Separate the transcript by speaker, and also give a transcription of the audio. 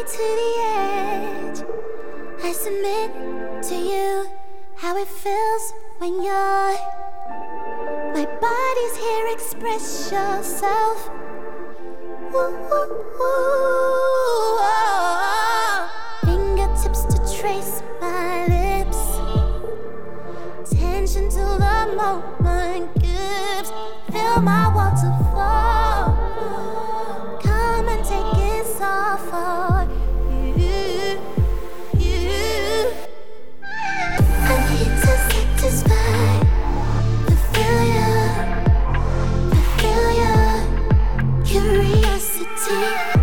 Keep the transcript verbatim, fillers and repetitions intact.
Speaker 1: to the edge. I submit to you how it feels when you're my body's here, express yourself. Ooh, ooh, ooh, oh. Fingertips to trace my lips. Tension till the moment gives. Feel my waterfall. Come and take it all for you, you. I need to satisfy the failure, the failure, curiosity.